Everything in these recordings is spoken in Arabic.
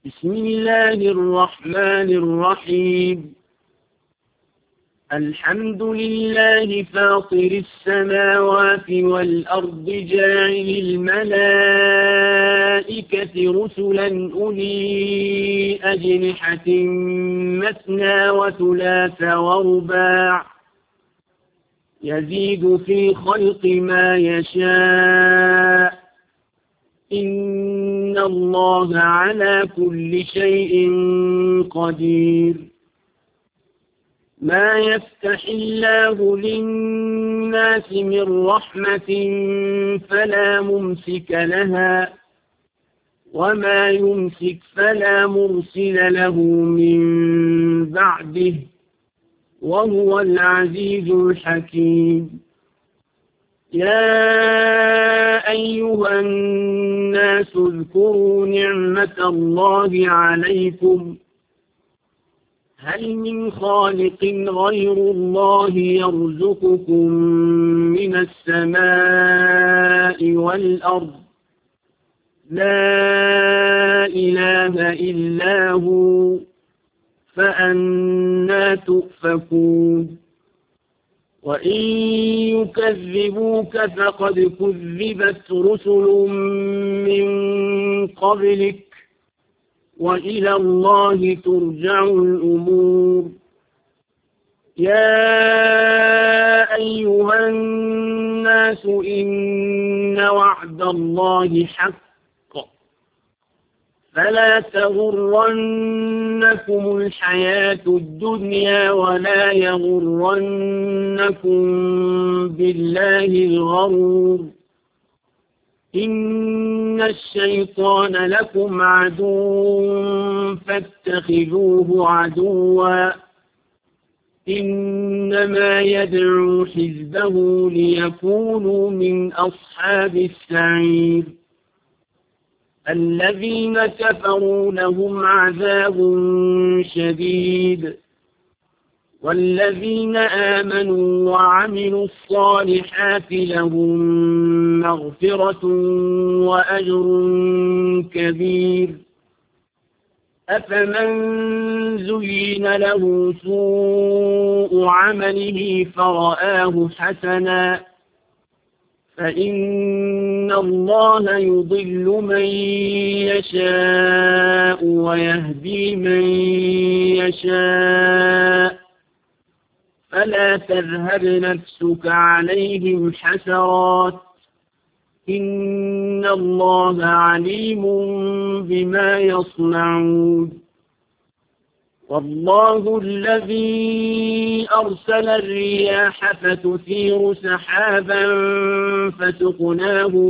بسم الله الرحمن الرحيم. الحمد لله فاطر السماوات والأرض جاعل الملائكة رسلا أولي أجنحة مثنى وثلاث ورباع يزيد في خلق ما يشاء إن الله على كل شيء قدير. ما يفتح الله للناس من رحمة فلا ممسك لها وما يمسك فلا مرسل له من بعده وهو العزيز الحكيم. يا أيها الناس اذكروا نعمة الله عليكم هل من خالق غير الله يرزقكم من السماء والأرض لا إله إلا هو فأنى تؤفكون. وإن يكذبوك فقد كذبت رسل من قبلك وإلى الله ترجع الأمور. يا أيها الناس إن وعد الله حق فلا تغرنكم الحياة الدنيا ولا يغرنكم بالله الغرور. إن الشيطان لكم عدو فاتخذوه عدوا إنما يدعو حزبه ليكونوا من أصحاب السعير. الذين كفروا لهم عذاب شديد والذين آمنوا وعملوا الصالحات لهم مغفرة وأجر كبير. أفمن زين له سوء عمله فرآه حسنا فإن الله يضل من يشاء ويهدي من يشاء فلا تذهب نفسك عليهم حسرات إن الله عليم بما يصنعون. والله الذي أرسل الرياح فتثير سحابا فسقناه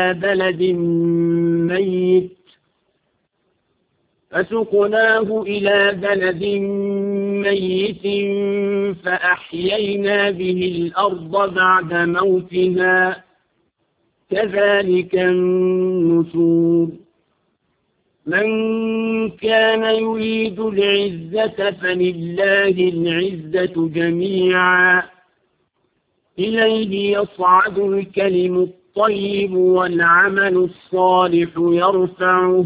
إلى بلد ميت فأحيينا به الأرض بعد موتها كذلك النشور. من كان يريد العزة فلله العزة جميعا إليه يصعد الكلم الطيب والعمل الصالح يرفعه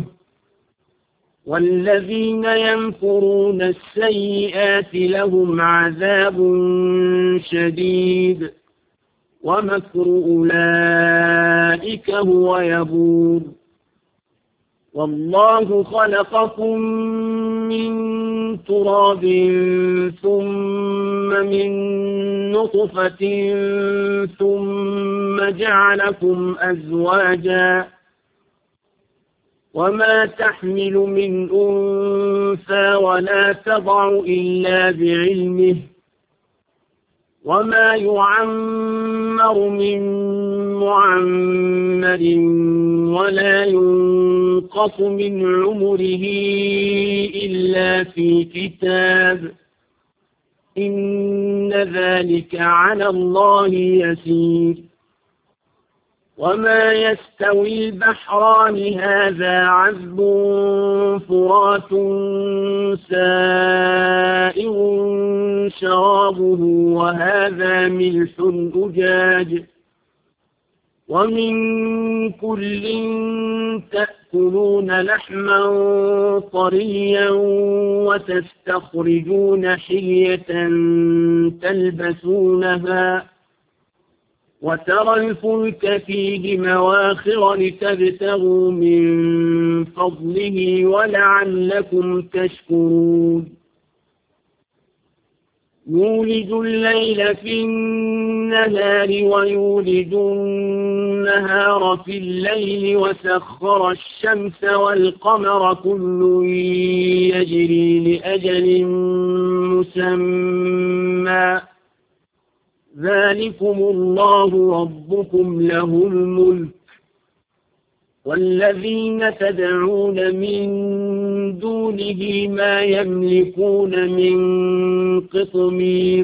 والذين يمكرون السيئات لهم عذاب شديد ومكر أولئك هو يبور. والله خلقكم من تراب ثم من نطفة ثم جعلكم أزواجا وما تحمل من أنثى ولا تضع إلا بعلمه وما يعمر من معمر ولا ينقص من عمره إلا في كتاب إن ذلك على الله يسير. وما يستوي البحران هذا عذب فرات سائغ شرابه وهذا ملح أجاج ومن كل تأكلون لحما طريا وتستخرجون حلية تلبسونها وترى الفلك فيه مواخر لتبتغوا من فضله ولعلكم تشكرون يولج الليل في النهار ويولج النهار في الليل وسخر الشمس والقمر كل يجري لأجل مسمى ذلكم الله ربكم له الملك والذين تدعون من دونه ما يملكون من قطمير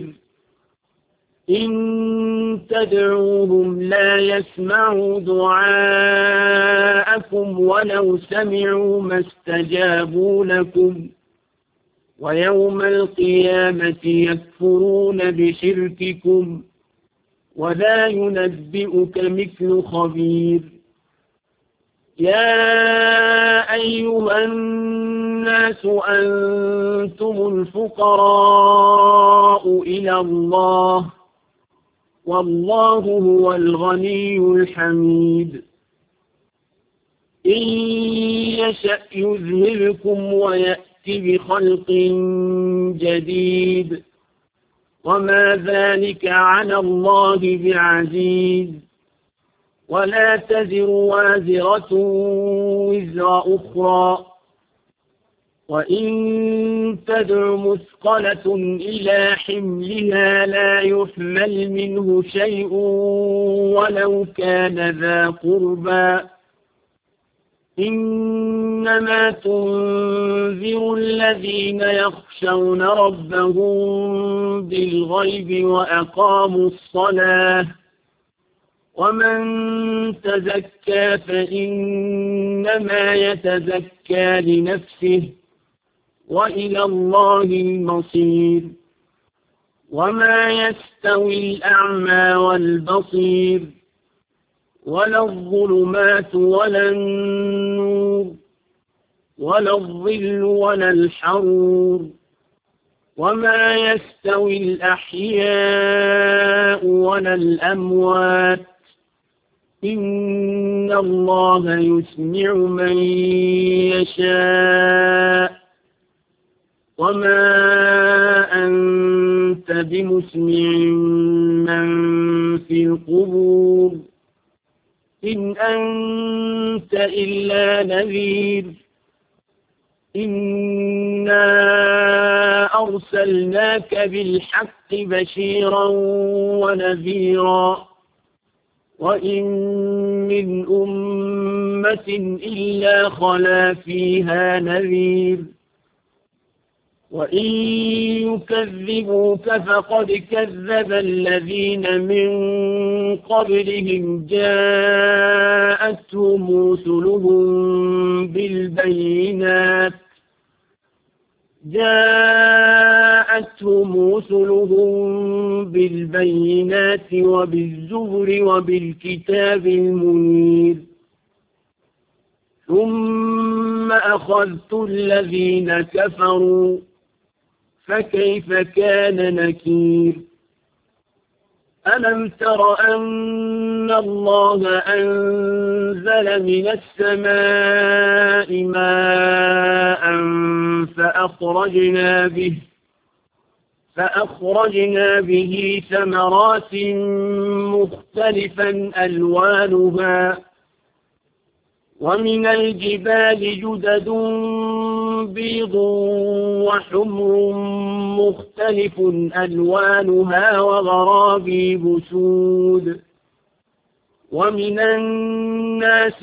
إن تدعوهم لا يسمعوا دعاءكم ولو سمعوا ما استجابوا لكم ويوم القيامة يكفرون بشرككم ولا ينبئك مثل خبير يا أيها الناس أنتم الفقراء إلى الله والله هو الغني الحميد إن يشأ يذهبكم ويأتي بخلق جديد وما ذلك على الله بعزيز ولا تزر وازرة وزر أخرى وإن تدع مثقلة إلى حملها لا يحمل منه شيء ولو كان ذا قربى إنما تنذر الذين يخشون ربهم بالغيب وأقاموا الصلاة ومن تزكى فإنما يتزكى لنفسه وإلى الله المصير وما يستوي الأعمى والبصير ولا الظلمات ولا النور ولا الظل ولا الحرور وما يستوي الأحياء ولا الأموات إن الله يسمع من يشاء وما أنت بمسمع من في القبور إن أنت إلا نذير إنا أرسلناك بالحق بشيرا ونذيرا وإن من أمة إلا خلا فيها نذير وإن يكذبوك فقد كذب الذين من قبلهم جاءتهم رسلهم بالبينات وبالزبر وبالكتاب المنير ثم أخذت الذين كفروا فكيف كان نكير ألم تر أن الله أنزل من السماء ماء فأخرجنا به ثمرات مختلفا ألوانها ومن الجبال جدد بيض وحمر مختلف ألوانها وغرابيب سود ومن الناس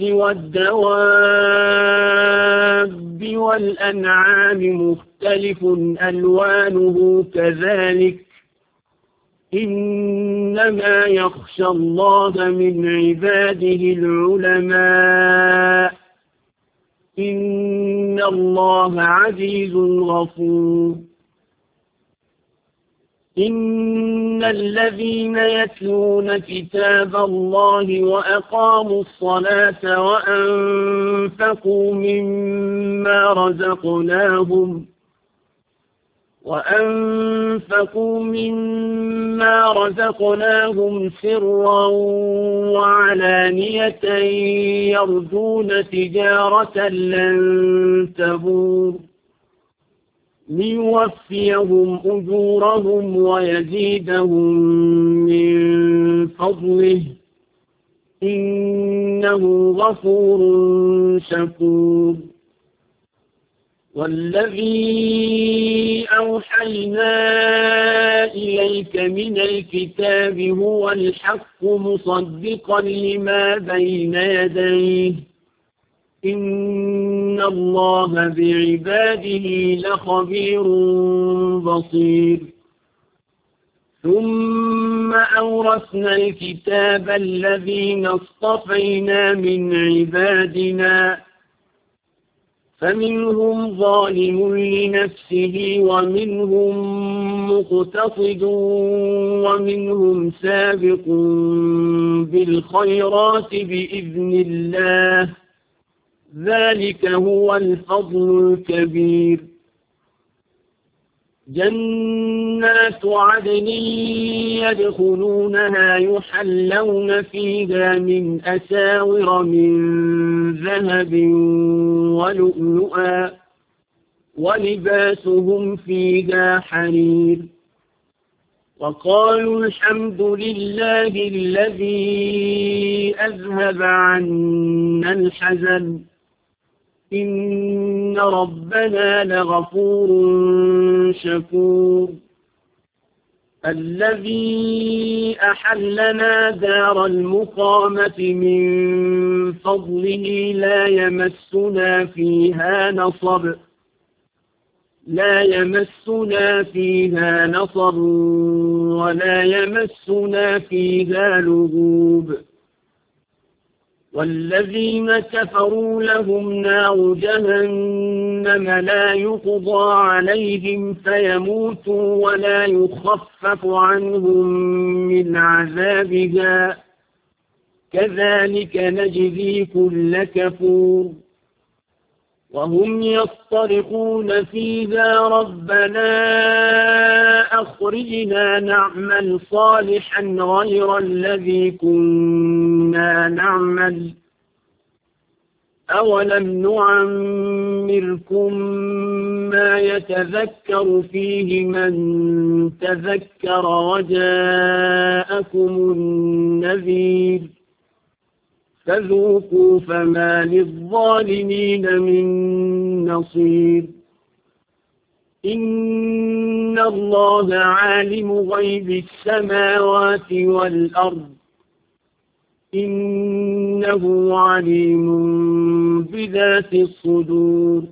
والدواب والأنعام مختلف ألوانه كذلك إنما يخشى الله من عباده العلماء إن الله عزيز غفور إن الذين يتلون كتاب الله وأقاموا الصلاة وأنفقوا مما رزقناهم سرا وعلانية يرجون تجارة لن تبور ليوفيهم أجورهم ويزيدهم من فضله إنه غفور شكور والذي أوحينا إليك من الكتاب هو الحق مصدقا لما بين يديه إن الله بعباده لخبير بصير ثم أورثنا الكتاب الذين اصطفينا من عبادنا فمنهم ظالم لنفسه ومنهم مقتصد ومنهم سابق بالخيرات بإذن الله ذلك هو الفضل الكبير جنات عدن يدخلونها يحلون فيها من أساور من ذهب ولؤلؤا ولباسهم فيها حرير وقالوا الحمد لله الذي أذهب عنا الحزن إن ربنا لغفور شكور الذي أحلنا دار المقامة من فضله لا يمسنا فيها نصب ولا يمسنا فيها لغوب والذين كفروا لهم نار جهنم لا يقضى عليهم فيموتوا ولا يخفف عنهم من عذابها كذلك نجزي كل كفور وهم يصطرخون فيها ربنا أخرجنا نعمل صالحا غير الذي كنا نعمل أولم نعمركم ما يتذكر فيه من تذكر وجاءكم النذير فذوقوا فما للظالمين من نصير إن الله عالم غيب السماوات والأرض إنه عليم بذات الصدور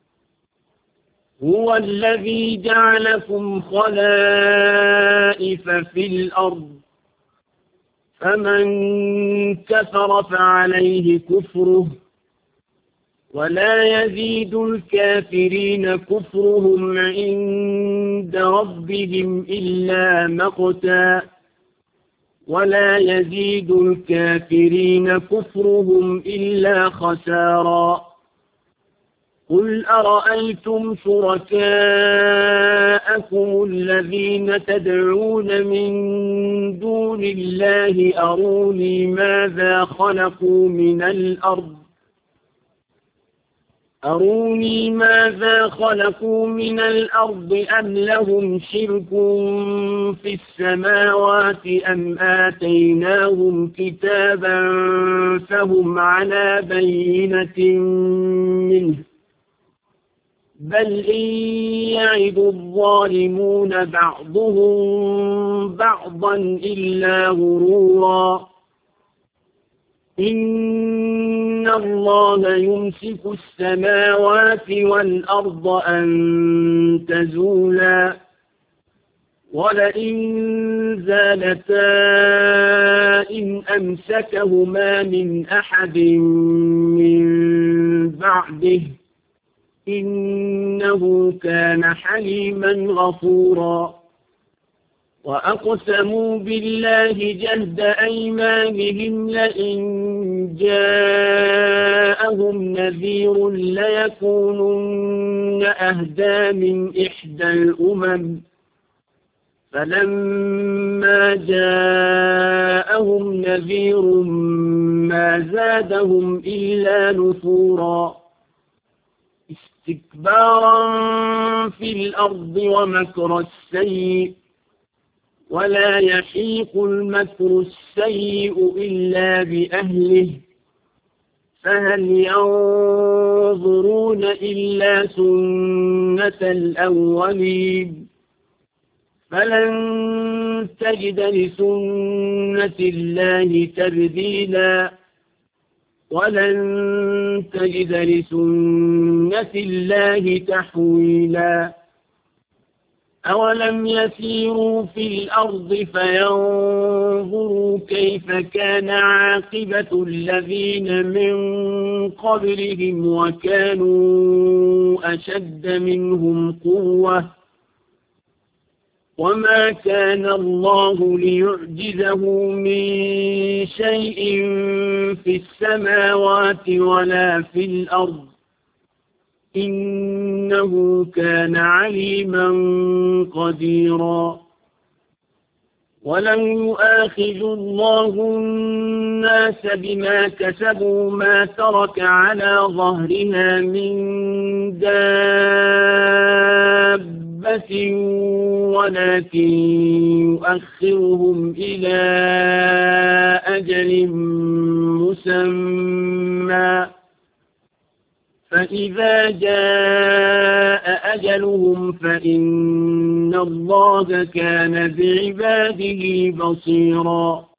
هو الذي جعلكم خلائف في الأرض فمن كفر فعليه كفره ولا يزيد الكافرين كفرهم عند ربهم إلا مقتا ولا يزيد الكافرين كفرهم إلا خسارا قل أرأيتم شركاءكم الذين تدعون من دون الله أروني ماذا خلقوا من الأرض أم لهم شرك في السماوات أم آتيناهم كتابا فهم على بينة منه بل إن يعد الظالمون بعضهم بعضا إلا غرورا إن الله يمسك السماوات والأرض أن تزولا ولئن زالتا إن أمسكهما من أحد من بعده إنه كان حليما غفورا وأقسموا بالله جهد أيمانهم لئن جاءهم نذير ليكونن أهدى من إحدى الأمم فلما جاءهم نذير ما زادهم إلا نفورا استكبارا في الأرض ومكر السيء ولا يحيق المكر السيء إلا بأهله فهل ينظرون إلا سنة الأولين فلن تجد لسنة الله تبديلا ولن تجد لسنة الله تحويلا أولم يسيروا في الأرض فينظروا كيف كان عاقبة الذين من قبلهم وكانوا أشد منهم قوة وما كان الله ليعجزه من شيء في السماوات ولا في الأرض إنه كان عليما قديرا ولو يؤاخذ الله الناس بما كسبوا ما ترك على ظهرها من دابة ولكن يؤخرهم إلى أجل مسمى فإذا جاء أجلهم فإن الله كان بعباده بصيرا